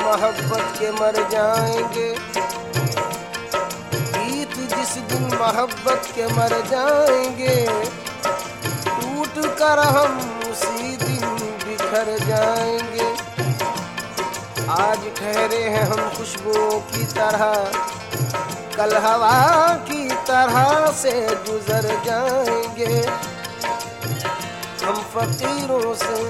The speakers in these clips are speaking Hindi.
मोहब्बत के मर जाएंगे, गीत जिस दिन मोहब्बत के मर जाएंगे, टूट कर हम उसी दिन बिखर जाएंगे। आज ठहरे हैं हम खुशबुओं की तरह, कल हवा की तरह से गुजर जाएंगे। हम फकीरों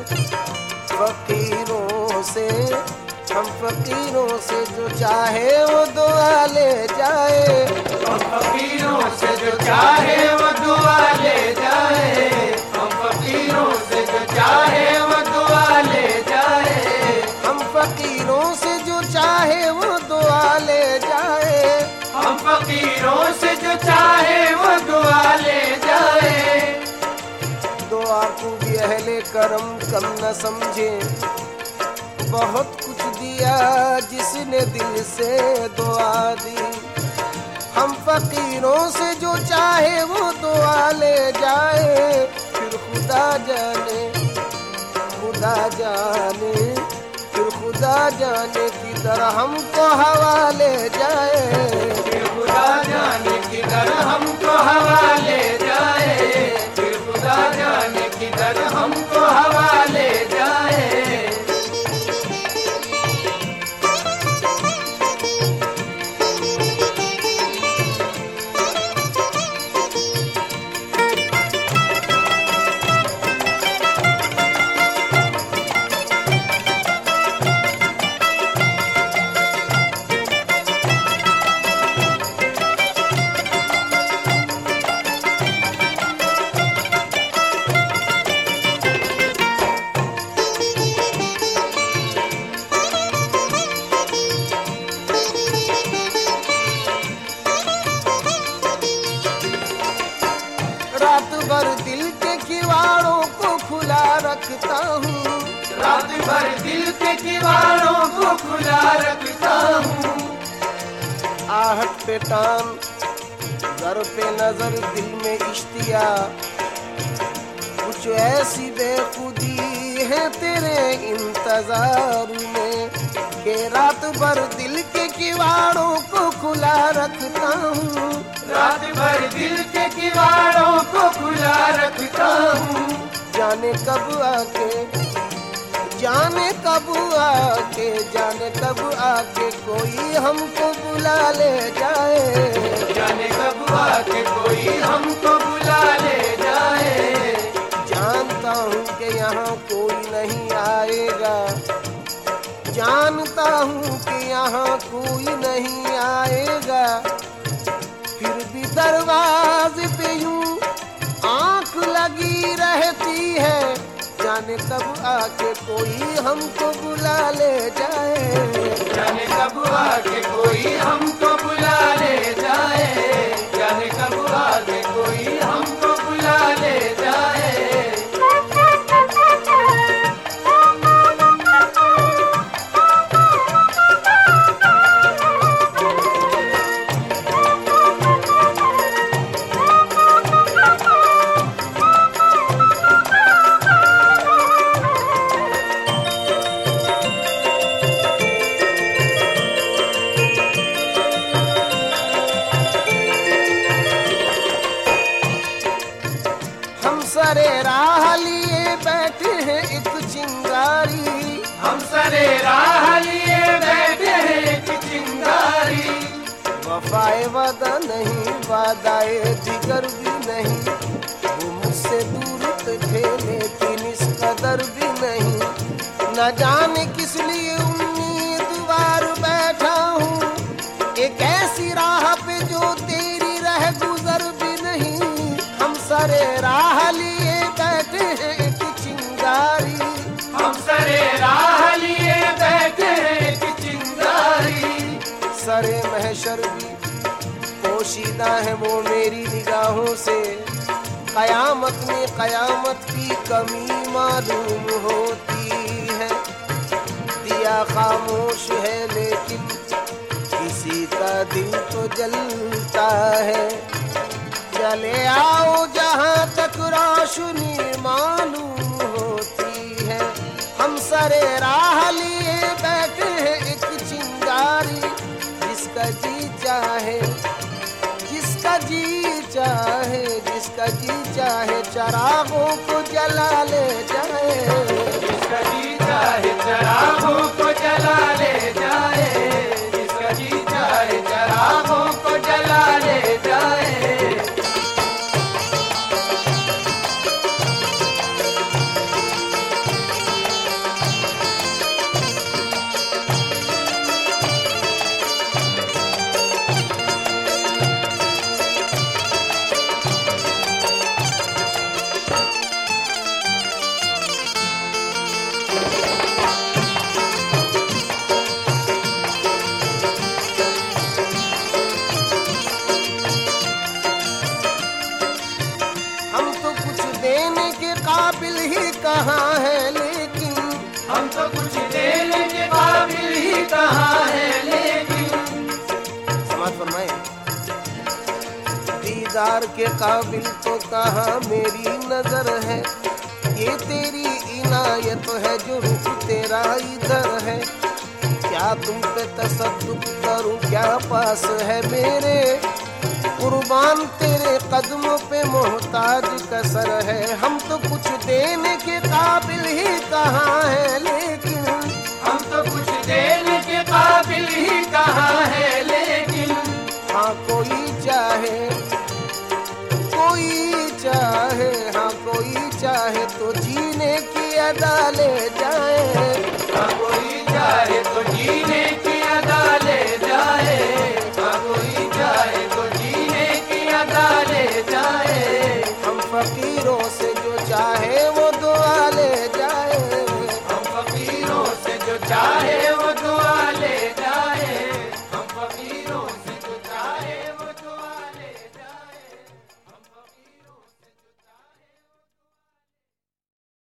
से जो चाहे वो दुआ ले जाए, हम फकीरों से जो चाहे वो दुआ ले जाए, हम फकीरों से जो चाहे वो दुआ ले जाए, हम फकीरों से जो चाहे वो दुआ ले जाए, हम फकीरों से जो चाहे वो दुआ ले जाए। दुआ को भी अहले करम कम न समझे, बहुत कुछ दिया जिसने दिल से दुआ दी। हम फकीरों से जो चाहे वो दुआ ले जाए, फिर खुदा जाने फिर खुदा जाने किधर हमको हवा ले जाए, फिर खुदा जाने किधर हमको हवा ले जाए, फिर खुदा जाने किधर हमको हवा ले जाए। रात भर दिल के किवाड़ों को खुला रखता हूँ, रात भर दिल के किवाड़ों को खुला रखता हूँ। आहट पे टान घर पे नजर दिल में इश्तिया, कुछ ऐसी बेखुदी है तेरे इंतजार में कि रात भर दिल के किवाड़ों को खुला रखता हूँ, रात भर दिल के किवाड़ों को खुला रखता हूँ। जाने कब आके कोई हमको बुला ले जाए, जाने कब आके कोई हमको बुला ले जाए। जानता हूँ कि यहाँ कोई नहीं आएगा, जानता हूँ कि यहाँ कोई नहीं आएगा, फिर भी दरवाजे पे यूं आँख लगी रहती है, जाने कब आके कोई हमको बुला ले जाए, जाने कब आके कोई हमको बुला ले जाए, जाने कब आके कोई हमको बुला ले जाए। सरे राह लिए बैठे हैं एक चिंगारी, हम सरे राह लिए बैठे हैं एक चिंगारी। वफाए वादा नहीं वादाए दिगर भी नहीं, वो मुझसे दूर थे लेकिन इस कदर भी नहीं। न जाने किस लिए उम्मीदवार बैठा हूँ एक ऐसी राह पे जो तेरी रह गुजर भी नहीं। हम सरे राह लिए बैठे हैं एक चिंगारी, हम सरे राह लिए बैठे हैं एक चिंगारी। सरे महशर भी पोशीदा है वो मेरी निगाहों से, कयामत में कयामत की कमी मालूम होती है। दिया खामोश है लेकिन किसी का दिल तो जलता है, चले आओ जहाँ तक रोशनी मालूम होती है। हम सरे राह लिए बैठे हैं एक चरागों को जला ले जाए। जिसका जी चाहे चरागों को जला ले जाए, जिसका जी चाहे चरागों को जला ले जाए। हम तो कुछ देने के काबिल ही कहाँ है, लेकिन हम तो कुछ देने के काबिल ही कहाँ है, लेकिन समाज फरमाए दीदार के काबिल तो कहाँ मेरी नजर है। ये तेरी इनायत है जो रुख तेरा इधर है। क्या तुम पे तसद्दुक करूं, क्या पास है मेरे, कुर्बान तेरे कदमों पे मोहताज कसर है। हम तो कुछ देने के काबिल ही कहाँ है, लेकिन हम तो कुछ देने के काबिल ही कहाँ है, लेकिन हाँ कोई चाहे, हाँ कोई चाहे तो जीने की अदा ले जाए। हाँ कोई चाहे